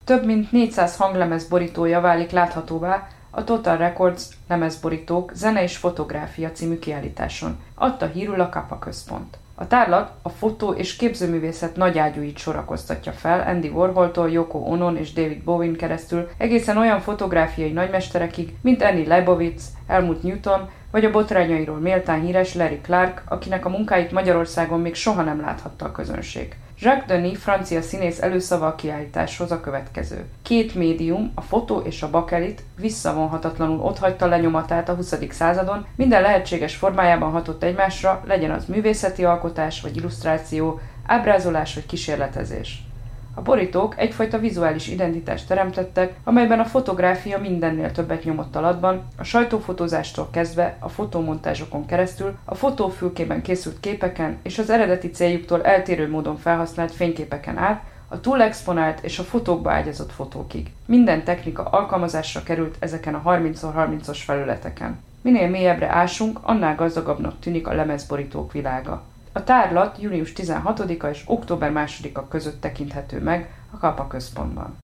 Több mint 400 hanglemez borítója válik láthatóvá a Total Records lemezborítók Zene és fotográfia című kiállításon, adta hírül a Kappa központ. A tárlat a fotó- és képzőművészet nagyágyúit sorakoztatja fel Andy Warholtól Yoko Onon és David Bowie-n keresztül egészen olyan fotográfiai nagymesterekig, mint Annie Leibovitz, Helmut Newton vagy a botrányairól méltán híres Larry Clark, akinek a munkáit Magyarországon még soha nem láthatta a közönség. Jacques Denis francia színész előszava a kiállításhoz a következő. Két médium, a fotó és a bakelit visszavonhatatlanul otthagyta lenyomatát a 20. századon, minden lehetséges formájában hatott egymásra, legyen az művészeti alkotás vagy illusztráció, ábrázolás vagy kísérletezés. A borítók egyfajta vizuális identitást teremtettek, amelyben a fotográfia mindennél többet nyomott alatban, a sajtófotózástól kezdve a fotómontázsokon keresztül, a fotófülkében készült képeken és az eredeti céljuktól eltérő módon felhasznált fényképeken át, a túlexponált és a fotókba ágyazott fotókig. Minden technika alkalmazásra került ezeken a 30x30-os felületeken. Minél mélyebbre ásunk, annál gazdagabbnak tűnik a lemezborítók világa. A tárlat június 16-a és október 2-a között tekinthető meg a Kappa központban.